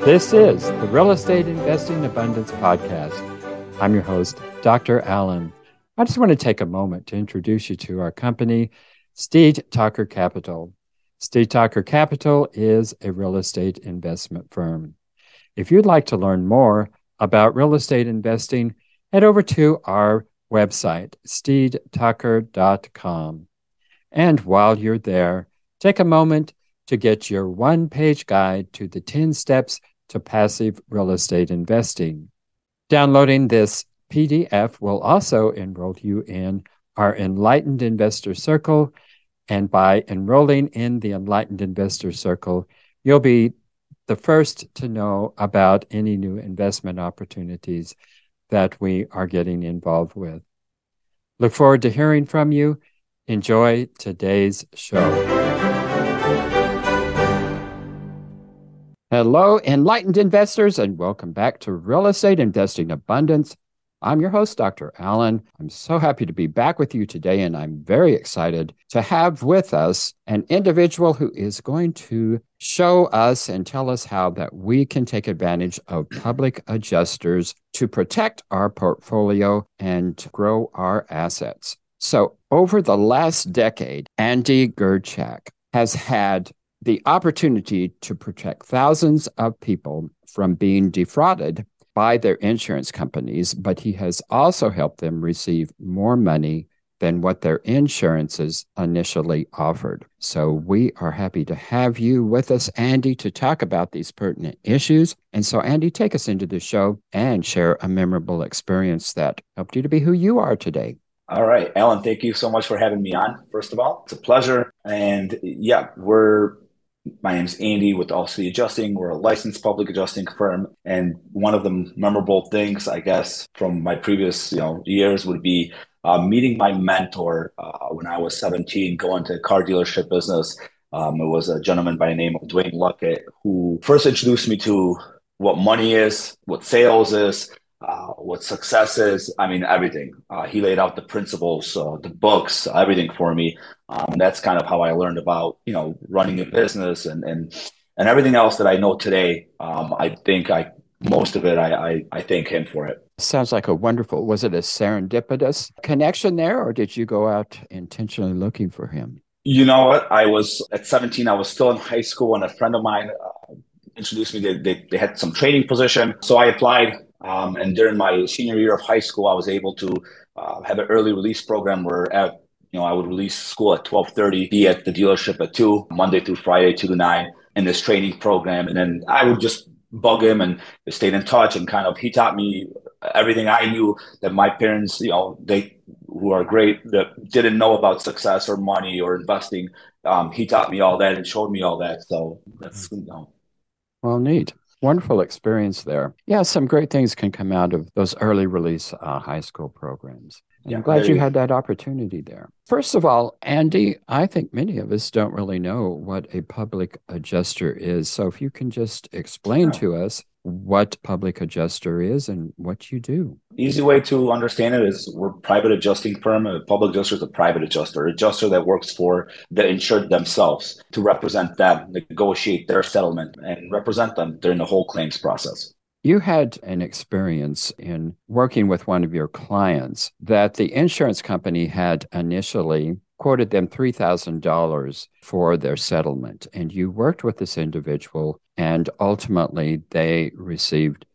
This is the Real Estate Investing Abundance Podcast. I'm your host, Dr. Allen. I just want to take a moment to introduce you to our company, Steed Talker Capital. Steed Talker Capital is a real estate investment firm. If you'd like to learn more about real estate investing, head over to our website, steedtalker.com. And while you're there, take a moment to get your one-page guide to the 10 steps to passive real estate investing. Downloading this PDF will also enroll you in our Enlightened Investor Circle, and by enrolling in the Enlightened Investor Circle, you'll be the first to know about any new investment opportunities that we are getting involved with. Look forward to hearing from you. Enjoy today's show. Hello, enlightened investors, and welcome back to Real Estate Investing Abundance. I'm your host, Dr. Allen. I'm so happy to be back with you today, and I'm very excited to have with us an individual who is going to show us and tell us how that we can take advantage of public adjusters to protect our portfolio and grow our assets. So over the last decade, Andy Gerchak has had the opportunity to protect thousands of people from being defrauded by their insurance companies, but he has also helped them receive more money than what their insurances initially offered. So we are happy to have you with us, Andy, to talk about these pertinent issues. And so, Andy, take us into the show and share a memorable experience that helped you to be who you are today. All right, Alan, thank you so much for having me on, first of all. It's a pleasure. And yeah, my name's Andy with Allstate Adjusting. We're a licensed public adjusting firm. And one of the memorable things, I guess, from my previous years would be meeting my mentor when I was 17, going to car dealership business. It was a gentleman by the name of Dwayne Luckett, who first introduced me to what money is, what sales is, what success is. I mean, everything. He laid out the principles, the books, everything for me. That's kind of how I learned about, running a business and everything else that I know today. I think most of it, I thank him for it. Sounds like was it a serendipitous connection there, or did you go out intentionally looking for him? You know what? I was at 17, I was still in high school, and a friend of mine introduced me. They had some trading position. So I applied. And during my senior year of high school, I was able to have an early release program where I would release school at 12:30, be at the dealership at 2, Monday through Friday, 2 to 9, in this training program. And then I would just bug him and stayed in touch, and he taught me everything I knew that my parents, they who are great, that didn't know about success or money or investing. He taught me all that and showed me all that. So that's, Well, neat. Wonderful experience there. Yeah, some great things can come out of those early release high school programs. I'm glad you had that opportunity there. First of all, Andy, I think many of us don't really know what a public adjuster is. So if you can just explain to us what public adjuster is and what you do. Easy way to understand it is we're a private adjusting firm. A public adjuster is a private adjuster that works for the insured themselves to represent them, negotiate their settlement, and represent them during the whole claims process. You had an experience in working with one of your clients that the insurance company had initially quoted them $3,000 for their settlement. And you worked with this individual, and ultimately they received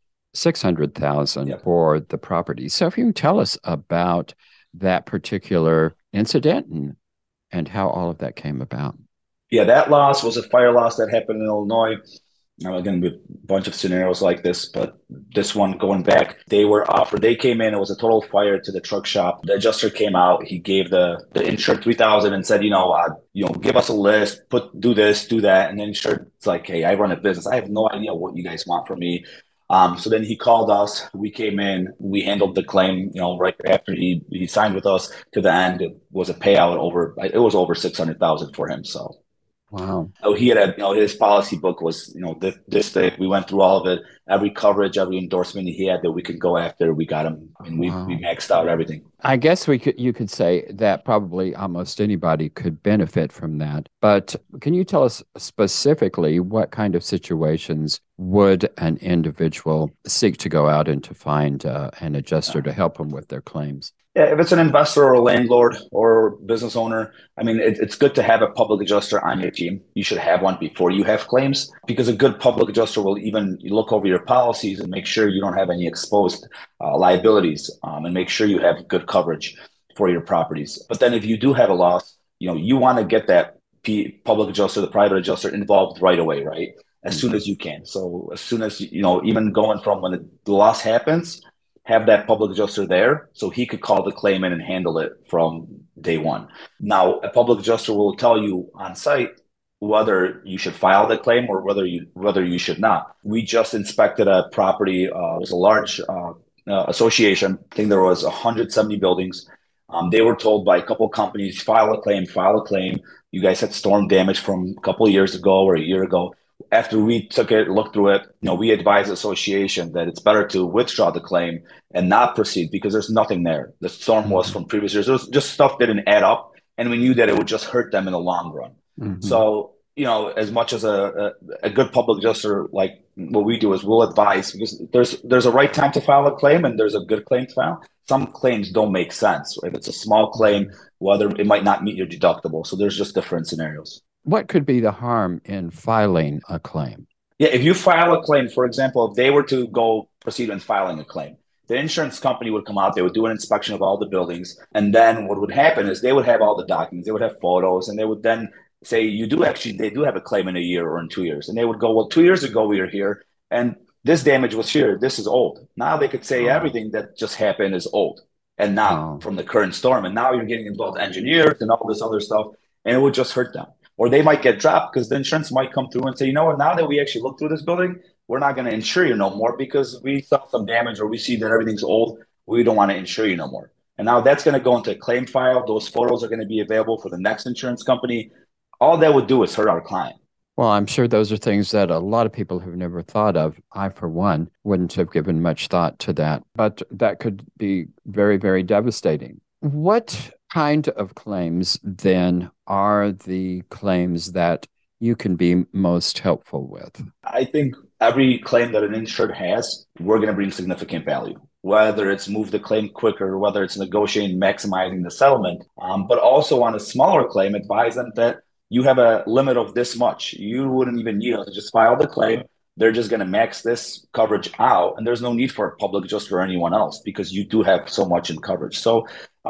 $600,000 for the property. So if you can tell us about that particular incident and how all of that came about. Yeah, that loss was a fire loss that happened in Illinois. Again, with a bunch of scenarios like this, but this one going back, they came in, it was a total fire to the truck shop. The adjuster came out, he gave the insured $3,000 and said, give us a list, do this, do that. And then insured's like, hey, I run a business. I have no idea what you guys want from me. So then he called us, we came in, we handled the claim, right after he signed with us to the end. It was a payout it was over $600,000 for him. So. Wow. So he had his policy book was, this thing. We went through all of it, every coverage, every endorsement he had that we could go after. We got him, and we Wow. maxed out everything. I guess you could say that probably almost anybody could benefit from that. But can you tell us specifically what kind of situations would an individual seek to go out and to find an adjuster to help them with their claims? Yeah, if it's an investor or a landlord or business owner, I mean, it's good to have a public adjuster on your team. You should have one before you have claims, because a good public adjuster will even look over your policies and make sure you don't have any exposed liabilities, and make sure you have good coverage for your properties. But then if you do have a loss, you want to get that public adjuster, the private adjuster involved right away, right? As soon as you can. So as soon as, even going from when the loss happens, have that public adjuster there so he could call the claimant and handle it from day one. Now, a public adjuster will tell you on site whether you should file the claim or whether you should not. We just inspected a property. It was a large association. I think there was 170 buildings. They were told by a couple of companies, file a claim, file a claim. You guys had storm damage from a couple of years ago or a year ago. After we took it, looked through it, we advised the association that it's better to withdraw the claim and not proceed because there's nothing there. The storm was from previous years. It was just stuff that didn't add up, and we knew that it would just hurt them in the long run. Mm-hmm. So, as much as a good public adjuster, like what we do is we'll advise, because there's a right time to file a claim and there's a good claim to file. Some claims don't make sense. If it's a small claim, whether it might not meet your deductible. So there's just different scenarios. What could be the harm in filing a claim? Yeah, if you file a claim, for example, if they were to go proceed in filing a claim, the insurance company would come out, they would do an inspection of all the buildings, and then what would happen is they would have all the documents, they would have photos, and they would then say, they do have a claim in a year or in 2 years. And they would go, well, 2 years ago we were here, and this damage was here, this is old. Now they could say everything that just happened is old and not from the current storm. And now you're getting involved engineers and all this other stuff, and it would just hurt them. Or they might get dropped because the insurance might come through and say, you know what, now that we actually look through this building, we're not going to insure you no more because we saw some damage or we see that everything's old. We don't want to insure you no more. And now that's going to go into a claim file. Those photos are going to be available for the next insurance company. All that would do is hurt our client. Well, I'm sure those are things that a lot of people have never thought of. I, for one, wouldn't have given much thought to that, but that could be very, very devastating. What kind of claims then are the claims that you can be most helpful with? I think every claim that an insured has, we're going to bring significant value, whether it's move the claim quicker, whether it's negotiating, maximizing the settlement, but also on a smaller claim, advise them that you have a limit of this much. You wouldn't even need to just file the claim. They're just going to max this coverage out, and there's no need for a public adjuster or anyone else because you do have so much in coverage. So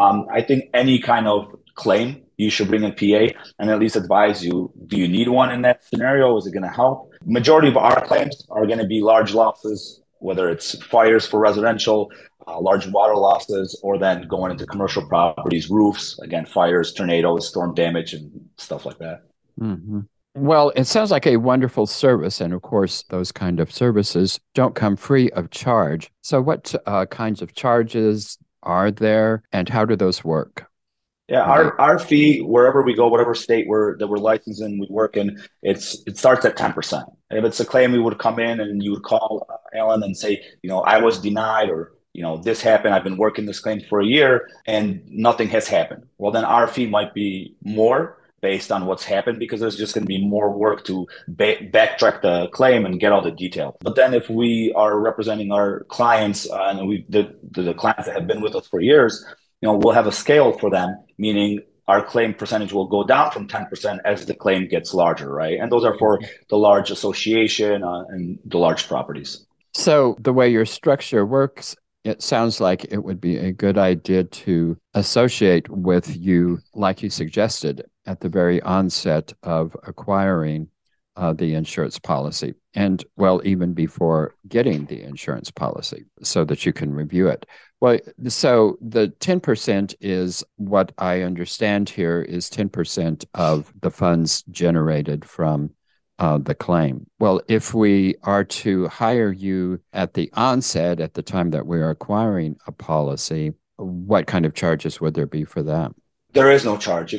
I think any kind of claim, you should bring a PA and at least advise you, do you need one in that scenario? Is it going to help? Majority of our claims are going to be large losses, whether it's fires for residential, large water losses, or then going into commercial properties, roofs, again, fires, tornadoes, storm damage, and stuff like that. Mm-hmm. Well, it sounds like a wonderful service. And of course, those kind of services don't come free of charge. So what kinds of charges are there and how do those work? Yeah, our fee, wherever we go, whatever state that we're licensed in, we work in, it starts at 10%. If it's a claim, we would come in and you would call Alan and say, I was denied, or, this happened. I've been working this claim for a year and nothing has happened. Well, then our fee might be more based on what's happened because there's just going to be more work to backtrack the claim and get all the details. But then if we are representing our clients and the clients that have been with us for years, we'll have a scale for them, meaning our claim percentage will go down from 10% as the claim gets larger, right? And those are for the large association and the large properties. So the way your structure works, it sounds like it would be a good idea to associate with you, like you suggested, at the very onset of acquiring the insurance policy. And well, even before getting the insurance policy so that you can review it. Well, so the 10% is what I understand here is 10% of the funds generated from the claim. Well, if we are to hire you at the onset, at the time that we're acquiring a policy, what kind of charges would there be for that? There is no charge.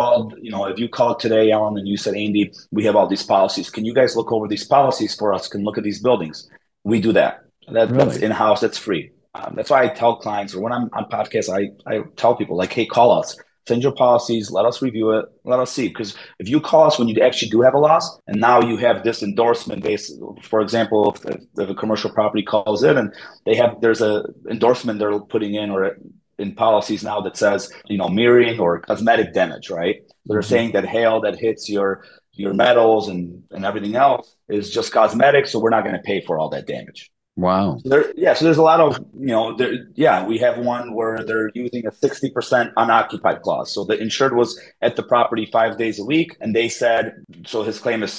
If you called today, Alan, and you said, Andy, we have all these policies. Can you guys look over these policies for us? Can look at these buildings? We do that. That's Really? in-house. That's free. That's why I tell clients, or when I'm on podcasts, I tell people like, hey, call us, send your policies, let us review it, let us see. Because if you call us when you actually do have a loss, and now you have this endorsement based, for example, if a commercial property calls in and there's a endorsement they're putting in or in policies now that says, mirroring or cosmetic damage, right? They're Hmm. saying that hail that hits your metals and everything else is just cosmetic, so we're not going to pay for all that damage. Wow. So there's a lot of, we have one where they're using a 60% unoccupied clause. So the insured was at the property 5 days a week, and they said, so his claim is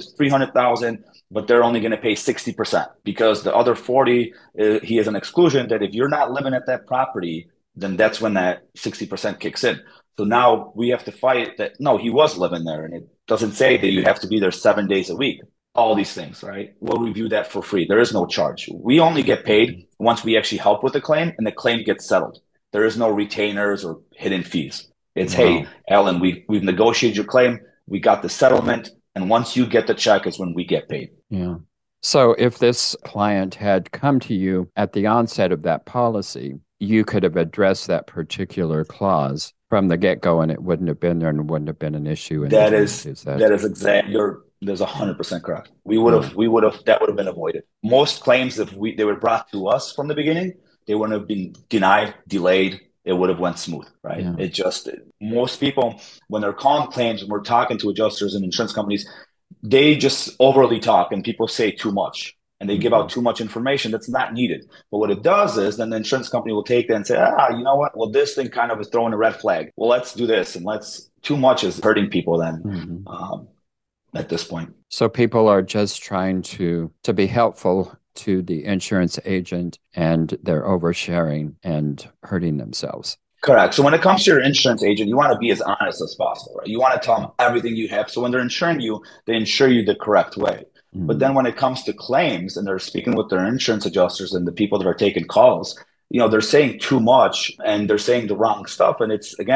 300,000, but they're only going to pay 60% because the other 40, he has an exclusion that if you're not living at that property, then that's when that 60% kicks in. So now we have to fight that, no, he was living there, and it doesn't say that you have to be there 7 days a week. All these things, right? We'll review that for free. There is no charge. We only get paid once we actually help with the claim and the claim gets settled. There is no retainers or hidden fees. It's, hey, Wow. Alan, we've negotiated your claim. We got the settlement. And once you get the check is when we get paid. Yeah. So if this client had come to you at the onset of that policy, you could have addressed that particular clause from the get-go and it wouldn't have been there and wouldn't have been an issue in the That end. is Is that? that is exactly there's Yeah. 100% correct. Yeah. We would have that would have been avoided. Most claims, if they were brought to us from the beginning, they wouldn't have been denied, delayed. It would have went smooth, right? Yeah. Most people when they're calling claims and we're talking to adjusters and insurance companies, they just overly talk and people say too much and they give Hmm. out too much information that's not needed. But what it does is then the insurance company will take that and say, you know what? Well, this thing kind of is throwing a red flag. Well, let's do this and too much is hurting people then Hmm. um, at this point. So people are just trying to be helpful to the insurance agent and they're oversharing and hurting themselves. Correct. So when it comes to your insurance agent, you want to be as honest as possible, right? You want to tell them everything you have. So when they're insuring you, they insure you the correct way. But then Mm. when it comes to claims and they're speaking with their insurance adjusters and the people that are taking calls, they're saying too much and they're saying the wrong stuff. And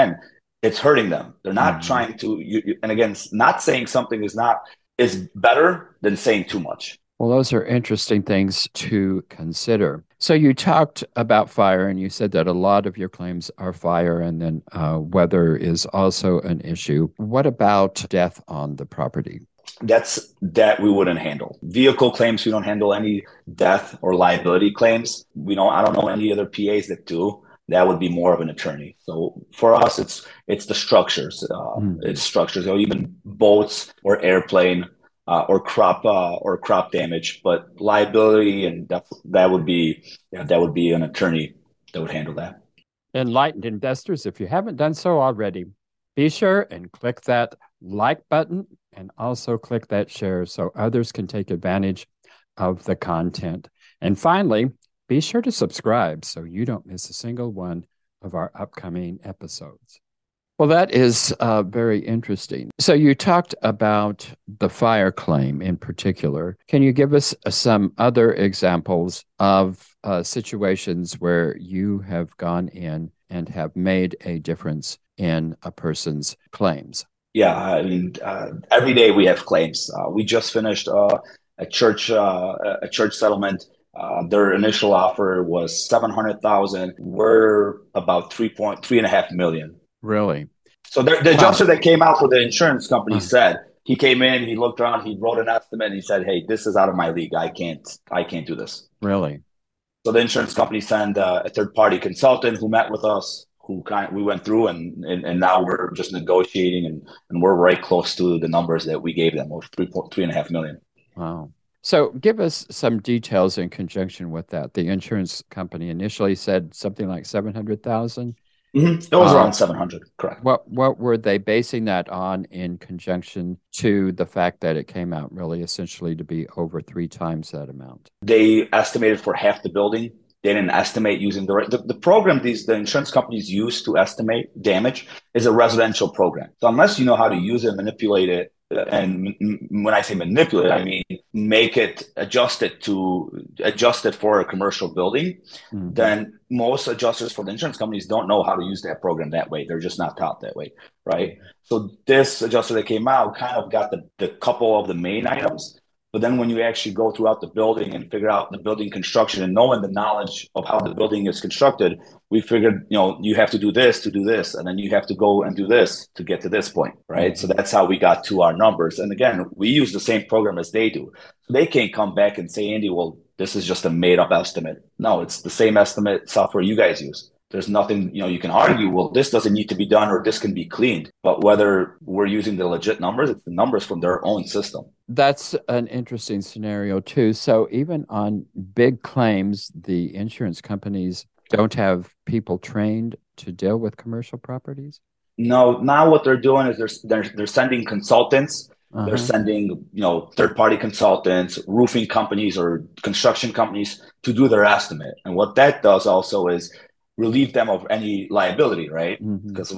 it's hurting them. They're not Hmm. trying to, and again, not saying something is better than saying too much. Well, those are interesting things to consider. So you talked about fire, and you said that a lot of your claims are fire, and then weather is also an issue. What about death on the property? That we wouldn't handle. Vehicle claims, we don't handle any death or liability claims. I don't know any other PAs that do. That would be more of an attorney. So for us, it's the structures. It's Hmm. structures, or even boats or airplane or crop damage. But liability and that would be that would be an attorney that would handle that. Enlightened investors, if you haven't done so already, be sure and click that like button and also click that share so others can take advantage of the content. And finally, be sure to subscribe so you don't miss a single one of our upcoming episodes. Well, that is very interesting. So, you talked about the fire claim in particular. Can you give us some other examples of situations where you have gone in and have made a difference in a person's claims? Yeah, I mean, every day we have claims. We just finished a church settlement. Their initial offer was 700,000. We're about 3.3.5 million. Really? So the Wow. adjuster that came out for the insurance company Uh, said he came in, he looked around, he wrote an estimate, and he said, "Hey, this is out of my league. I can't do this." really? So the insurance company sent a third party consultant who met with us, we went through and now we're just negotiating and we're right close to the numbers that we gave them of 3.3.5 million. Wow. So, give us some details in conjunction with that. The insurance company initially said something like 700,000. Mm-hmm. It was Uh, around 700, correct. what were they basing that on in conjunction to the fact that it came out really essentially to be over three times that amount? They estimated for half the building. They didn't estimate using the program the insurance companies use to estimate damage is a residential program. So unless you know how to use it, manipulate it, and when I say manipulate, I mean make it adjust it adjusted for a commercial building, Mm-hmm. then most adjusters for the insurance companies don't know how to use that program that way. They're just not taught that way, right? So this adjuster that came out kind of got the couple of the main items. But then when you actually go throughout the building and figure out the building construction and knowing the knowledge of how the building is constructed, we figured, you have to do this to do this, and then you have to go and do this to get to this point, right? Mm-hmm. So that's how we got to our numbers. And again, we use the same program as they do. So they can't come back and say, Andy, well, this is just a made up estimate. No, it's the same estimate software you guys use. There's nothing, you can argue, well, this doesn't need to be done or this can be cleaned. But whether we're using the legit numbers, it's the numbers from their own system. That's an interesting scenario too. So even on big claims, the insurance companies don't have people trained to deal with commercial properties? No, now what they're doing is they're sending consultants. Uh-huh. They're sending, third-party consultants, roofing companies or construction companies to do their estimate. And what that does also is relieve them of any liability, right? Because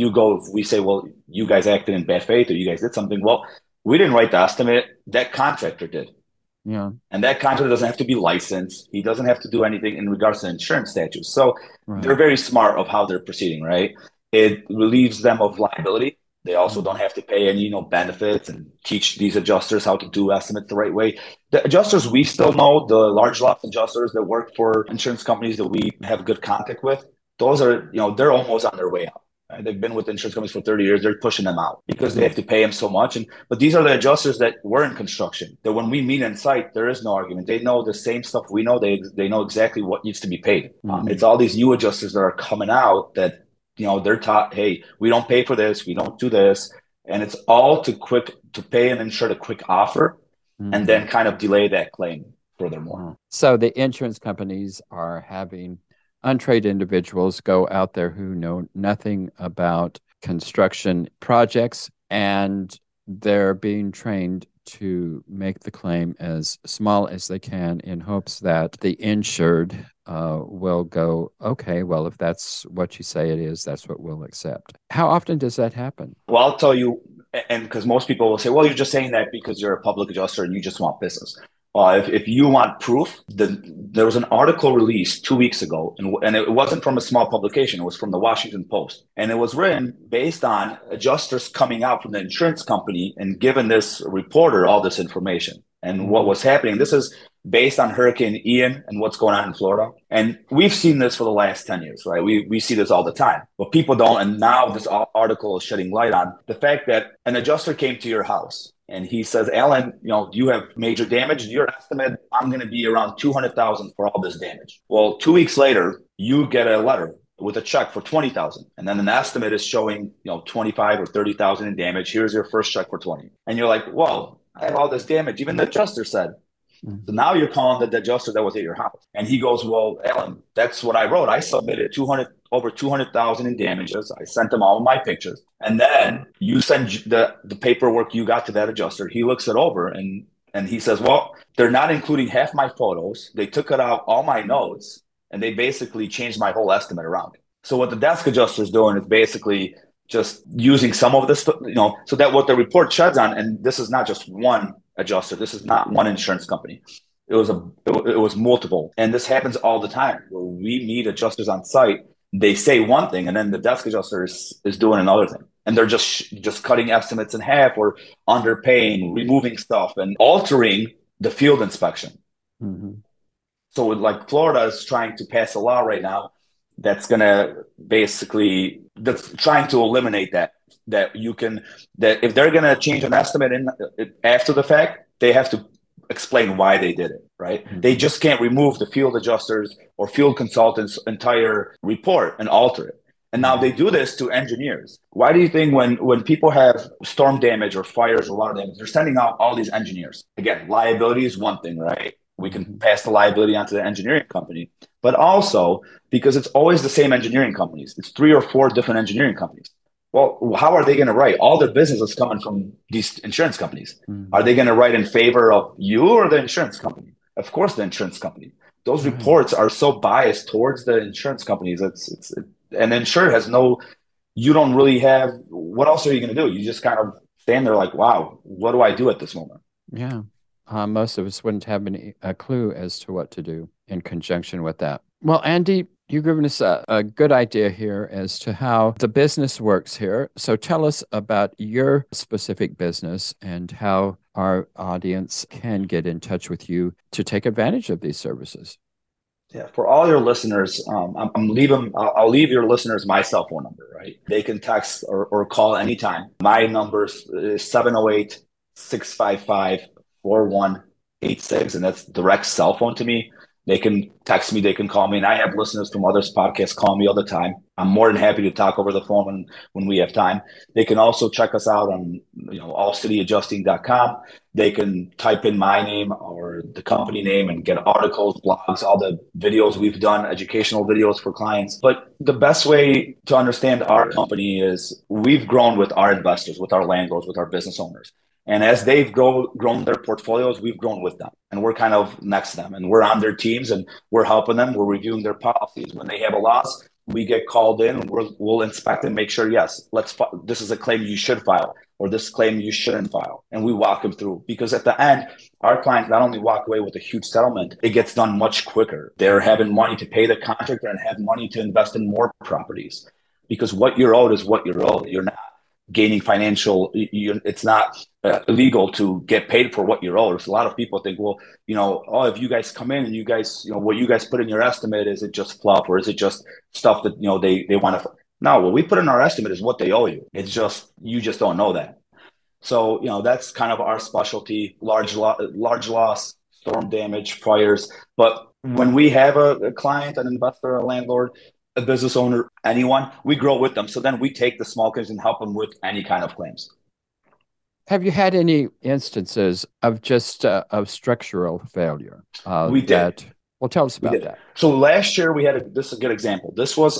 if we say, well, you guys acted in bad faith or you guys did something, well, we didn't write the estimate, that contractor did. Yeah. And that contractor doesn't have to be licensed. He doesn't have to do anything in regards to insurance statutes. So They're very smart of how they're proceeding, right? It relieves them of liability. They also don't have to pay any, benefits and teach these adjusters how to do estimates the right way. The adjusters we still know, the large loss adjusters that work for insurance companies that we have good contact with, those are, they're almost on their way out. Right? They've been with insurance companies for 30 years. They're pushing them out because they have to pay them so much. But these are the adjusters that were in construction, that when we meet in site, there is no argument. They know the same stuff we know. They know exactly what needs to be paid. It's all these new adjusters that are coming out that, they're taught, hey, we don't pay for this, we don't do this. And it's all to pay and ensure a quick offer and then kind of delay that claim furthermore. So the insurance companies are having untrained individuals go out there who know nothing about construction projects, and they're being trained to make the claim as small as they can in hopes that the insured will go, okay, well, if that's what you say it is, that's what we'll accept. How often does that happen? Well, I'll tell you, and because most people will say, well, you're just saying that because you're a public adjuster and you just want business. If you want proof, there was an article released 2 weeks ago, and it wasn't from a small publication. It was from the Washington Post. And it was written based on adjusters coming out from the insurance company and giving this reporter all this information. And what was happening, this is based on Hurricane Ian and what's going on in Florida. And we've seen this for the last 10 years, right? We see this all the time, but people don't. And now this article is shedding light on the fact that an adjuster came to your house and he says, Alan, you have major damage. Your estimate, I'm going to be around $200,000 for all this damage. Well, 2 weeks later, you get a letter with a check for $20,000. And then an estimate is showing, 25 or 30,000 in damage. Here's your first check for 20. And you're like, whoa, I have all this damage. Even the adjuster said. So now you're calling the adjuster that was at your house. And he goes, well, Alan, that's what I wrote. I submitted over 200,000 in damages. I sent them all my pictures. And then you send the paperwork you got to that adjuster. He looks it over and he says, well, they're not including half my photos. They took it out all my notes and they basically changed my whole estimate around. So what the desk adjuster is doing is basically just using some of this, so that what the report sheds on, and this is not just one adjuster. This is not one insurance company. It was multiple. And this happens all the time where we meet adjusters on site. They say one thing and then the desk adjuster is doing another thing. And they're just cutting estimates in half or underpaying, removing stuff and altering the field inspection. So like Florida is trying to pass a law right now that's going to that's trying to eliminate that if they're going to change an estimate after the fact, they have to explain why they did it, right? They just can't remove the field adjusters or field consultants' entire report and alter it. And now they do this to engineers. Why do you think when people have storm damage or fires or water damage, they're sending out all these engineers? Again, liability is one thing, right? We can pass the liability onto the engineering company, but also because it's always the same engineering companies. It's 3 or 4 different engineering companies. Well, how are they going to write? All their business is coming from these insurance companies. Are they going to write in favor of you or the insurance company? Of course, the insurance company. Those reports are so biased towards the insurance companies. And the insurer has you don't really have, what else are you going to do? You just kind of stand there like, wow, what do I do at this moment? Yeah. Most of us wouldn't have a clue as to what to do in conjunction with that. Well, Andy, you've given us a good idea here as to how the business works here. So tell us about your specific business and how our audience can get in touch with you to take advantage of these services. Yeah, for all your listeners, I'll leave your listeners my cell phone number, right? They can text or call anytime. My number is 708-655-4186, and that's direct cell phone to me. They can text me, they can call me, and I have listeners from others podcasts call me all the time. I'm more than happy to talk over the phone when we have time. They can also check us out on allcityadjusting.com. They can type in my name or the company name and get articles, blogs, all the videos we've done, educational videos for clients. But the best way to understand our company is we've grown with our investors, with our landlords, with our business owners. And as they've grown their portfolios, we've grown with them. And we're kind of next to them. And we're on their teams and we're helping them. We're reviewing their policies. When they have a loss, we get called in and we'll inspect and make sure, yes, this is a claim you should file or this claim you shouldn't file. And we walk them through because at the end, our clients not only walk away with a huge settlement, it gets done much quicker. They're having money to pay the contractor and have money to invest in more properties because what you're owed is what you're owed. You're not gaining it's not illegal to get paid for what you're owed. There's a lot of people think, well, if you guys come in and you guys, what you guys put in your estimate, is it just fluff or is it just stuff that, they want to, no, what we put in our estimate is what they owe you. It's just, you just don't know that. So, that's kind of our specialty, large loss, storm damage, fires. But when we have a client, an investor, a landlord, a business owner, anyone, we grow with them. So then we take the small claims and help them with any kind of claims. Have you had any instances of just of structural failure? We did. Well, tell us about that. So last year this is a good example.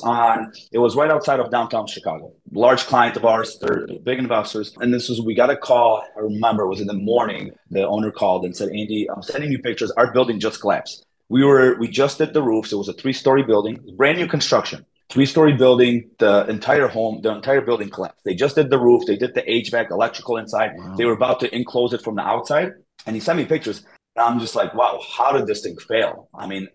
It was right outside of downtown Chicago. Large client of ours, they're big investors. And we got a call. I remember it was in the morning. The owner called and said, Andy, I'm sending you pictures. Our building just collapsed. We just did the roofs. It was a 3-story building, brand new construction, 3-story building. The entire building collapsed. They just did the roof. They did the HVAC, electrical inside. Wow. They were about to enclose it from the outside. And he sent me pictures. And I'm just like, wow, how did this thing fail?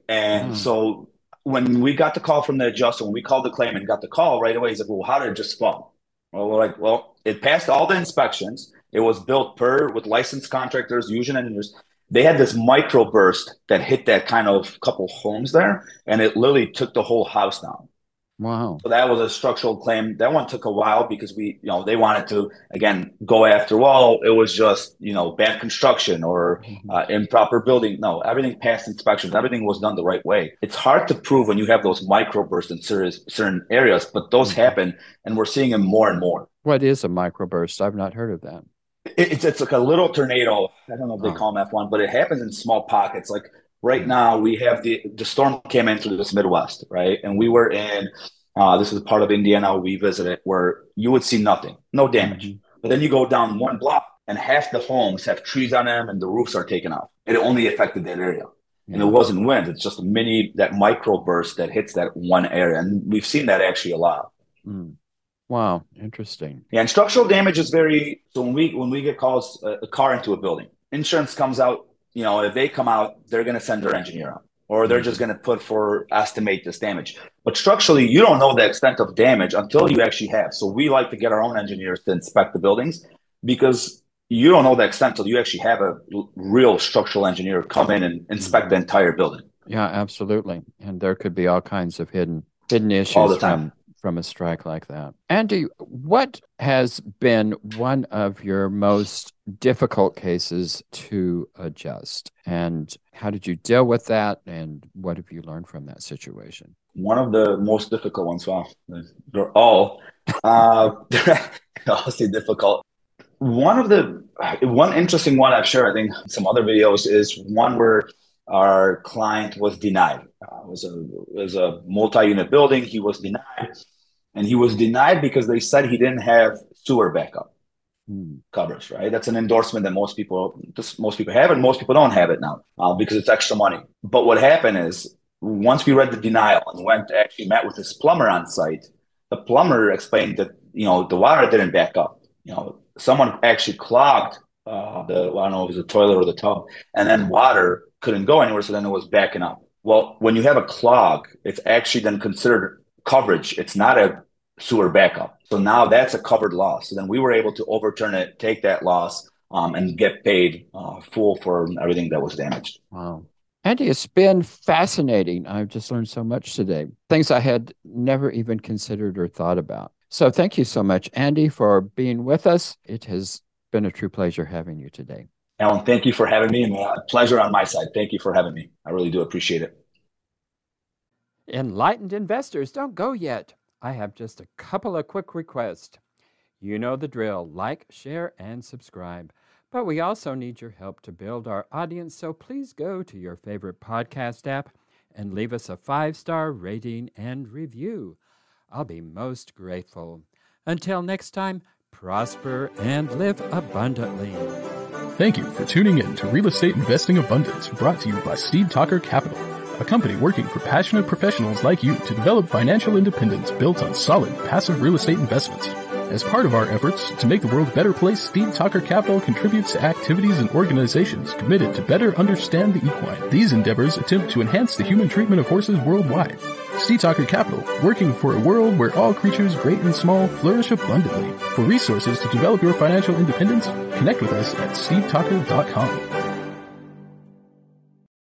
So when we got the call from the adjuster, when we called the claimant and got the call right away, he's like, well, how did it just fall? Well, we're like, well, it passed all the inspections. It was built with licensed contractors, Usion engineers. They had this microburst that hit that kind of couple homes there, and it literally took the whole house down. Wow. So that was a structural claim. That one took a while because they wanted to, again, go after, well, it was just, bad construction or improper building. No, everything passed inspections. Everything was done the right way. It's hard to prove when you have those microbursts in certain areas, but those happen, and we're seeing them more and more. What is a microburst? I've not heard of that. It's like a little tornado. I don't know if they call them F1, but it happens in small pockets. Like right now, we have the storm came in through this Midwest, right? And we were in, this is part of Indiana we visited, where you would see nothing, no damage. Mm-hmm. But then you go down one block and half the homes have trees on them and the roofs are taken off. It only affected that area. Yeah. And it wasn't wind. It's just that microburst that hits that one area. And we've seen that actually a lot. Mm. Wow, interesting. Yeah, and structural damage is so when we get calls, a car into a building, insurance comes out, if they come out, they're going to send their engineer out, or they're just going to estimate this damage. But structurally, you don't know the extent of damage until you actually have. So we like to get our own engineers to inspect the buildings because you don't know the extent until you actually have a real structural engineer come in and inspect the entire building. Yeah, absolutely. And there could be all kinds of hidden issues all the time from a strike like that. Andy, what has been one of your most difficult cases to adjust? And how did you deal with that? And what have you learned from that situation? One of the most difficult ones, well, they're all, I'll say difficult. One interesting one I've shared, I think, in some other videos is one where our client was denied. It was a multi-unit building. He was denied. And he was denied because they said he didn't have sewer backup coverage, right? That's an endorsement that most people have, and most people don't have it now because it's extra money. But what happened is once we read the denial and actually met with his plumber on site, the plumber explained that, the water didn't back up. Someone actually clogged I don't know if it was the toilet or the tub, and then water couldn't go anywhere, so then it was backing up. Well, when you have a clog, it's actually then considered coverage. It's not a sewer backup. So now that's a covered loss. So then we were able to overturn it, take that loss, and get paid full for everything that was damaged. Wow. Andy, it's been fascinating. I've just learned so much today, things I had never even considered or thought about. So thank you so much, Andy, for being with us. It has been a true pleasure having you today. Alan, thank you for having me, and a pleasure on my side. Thank you for having me. I really do appreciate it. Enlightened investors, don't go yet. I have just a couple of quick requests. You know the drill. Like, share, and subscribe. But we also need your help to build our audience, so please go to your favorite podcast app and leave us a 5-star rating and review. I'll be most grateful. Until next time, prosper and live abundantly. Thank you for tuning in to Real Estate Investing Abundance, brought to you by Steve Talker Capital, a company working for passionate professionals like you to develop financial independence built on solid, passive real estate investments. As part of our efforts to make the world a better place, Steve Talker Capital contributes to activities and organizations committed to better understand the equine. These endeavors attempt to enhance the human treatment of horses worldwide. Steve Talker Capital, working for a world where all creatures, great and small, flourish abundantly. For resources to develop your financial independence, connect with us at stevetalker.com.